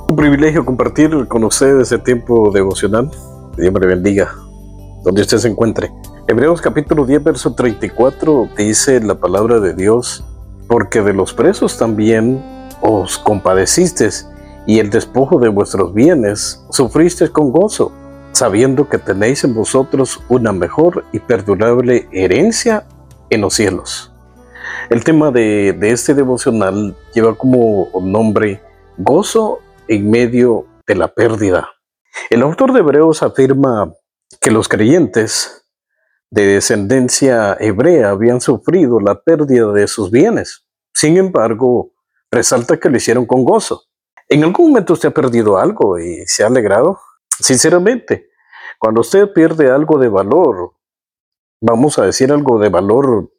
Un privilegio compartir con ustedes este tiempo devocional. Que Dios me le bendiga, donde usted se encuentre. Hebreos capítulo 10, verso 34 dice la palabra de Dios: porque de los presos también os compadecisteis, y el despojo de vuestros bienes sufristeis con gozo, sabiendo que tenéis en vosotros una mejor y perdurable herencia en los cielos. El tema de este devocional lleva como nombre gozo en medio de la pérdida. El autor de Hebreos afirma que los creyentes de descendencia hebrea habían sufrido la pérdida de sus bienes. Sin embargo, resalta que lo hicieron con gozo. ¿En algún momento usted ha perdido algo y se ha alegrado? Sinceramente, cuando usted pierde algo de valor, vamos a decir algo de valor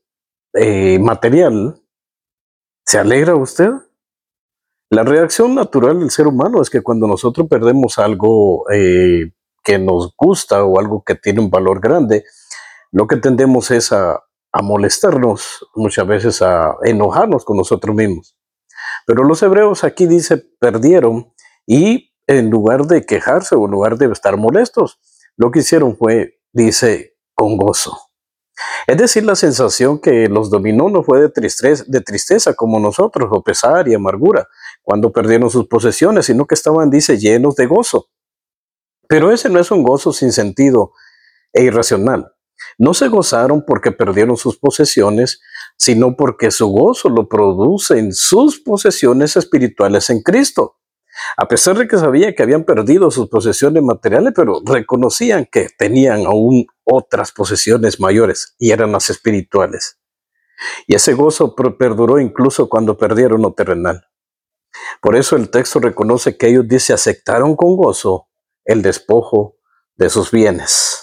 material, ¿se alegra usted? La reacción natural del ser humano es que cuando nosotros perdemos algo que nos gusta o algo que tiene un valor grande, lo que tendemos es a molestarnos, muchas veces a enojarnos con nosotros mismos. Pero los hebreos aquí dice perdieron, y en lugar de quejarse o en lugar de estar molestos, lo que hicieron fue, dice, con gozo. Es decir, la sensación que los dominó no fue de tristeza como nosotros, o pesar y amargura, cuando perdieron sus posesiones, sino que estaban, dice, llenos de gozo. Pero ese no es un gozo sin sentido e irracional. No se gozaron porque perdieron sus posesiones, sino porque su gozo lo producen sus posesiones espirituales en Cristo. A pesar de que sabían que habían perdido sus posesiones materiales, pero reconocían que tenían aún otras posesiones mayores, y eran las espirituales. Y ese gozo perduró incluso cuando perdieron lo terrenal. Por eso el texto reconoce que ellos, dice, aceptaron con gozo el despojo de sus bienes.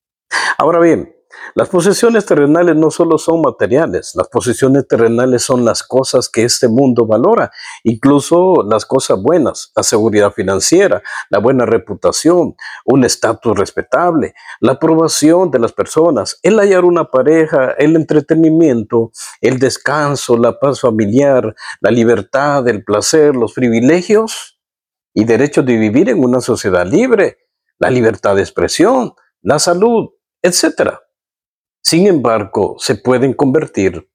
Ahora bien, las posesiones terrenales no solo son materiales, las posesiones terrenales son las cosas que este mundo valora, incluso las cosas buenas, la seguridad financiera, la buena reputación, un estatus respetable, la aprobación de las personas, el hallar una pareja, el entretenimiento, el descanso, la paz familiar, la libertad, el placer, los privilegios y derechos de vivir en una sociedad libre, la libertad de expresión, la salud, etcétera. Sin embargo, se pueden convertir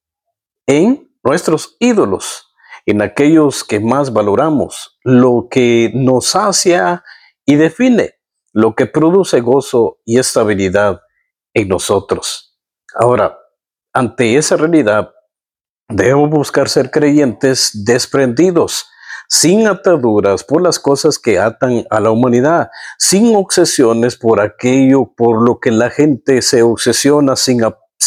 en nuestros ídolos, en aquellos que más valoramos, lo que nos sacia y define, lo que produce gozo y estabilidad en nosotros. Ahora, ante esa realidad, debemos buscar ser creyentes desprendidos, sin ataduras por las cosas que atan a la humanidad, sin obsesiones por aquello por lo que la gente se obsesiona, sin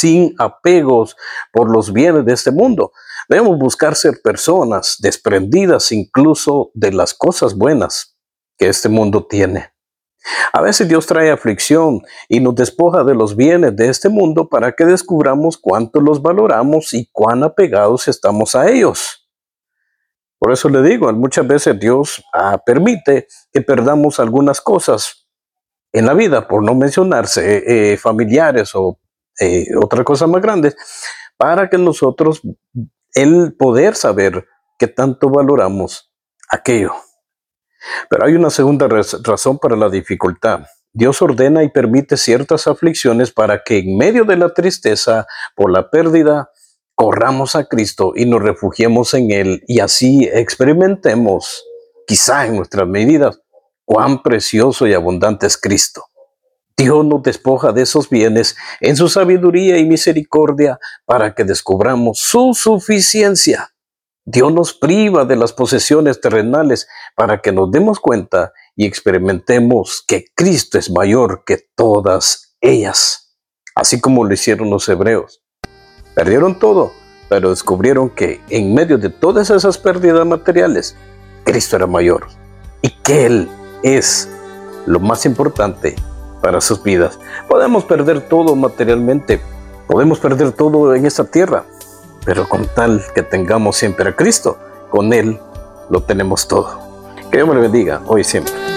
apegos por los bienes de este mundo. Debemos buscar ser personas desprendidas incluso de las cosas buenas que este mundo tiene. A veces Dios trae aflicción y nos despoja de los bienes de este mundo para que descubramos cuánto los valoramos y cuán apegados estamos a ellos. Por eso le digo, muchas veces Dios permite que perdamos algunas cosas en la vida, por no mencionarse familiares o otras cosas más grandes, para que nosotros, el poder saber qué tanto valoramos aquello. Pero hay una segunda razón para la dificultad. Dios ordena y permite ciertas aflicciones para que en medio de la tristeza por la pérdida, corramos a Cristo y nos refugiemos en Él, y así experimentemos, quizá en nuestras medidas, cuán precioso y abundante es Cristo. Dios nos despoja de esos bienes en su sabiduría y misericordia para que descubramos su suficiencia. Dios nos priva de las posesiones terrenales para que nos demos cuenta y experimentemos que Cristo es mayor que todas ellas, así como lo hicieron los hebreos. Perdieron todo, pero descubrieron que en medio de todas esas pérdidas materiales, Cristo era mayor y que Él es lo más importante para sus vidas. Podemos perder todo materialmente, podemos perder todo en esta tierra, pero con tal que tengamos siempre a Cristo, con Él lo tenemos todo. Que Dios me lo bendiga hoy y siempre.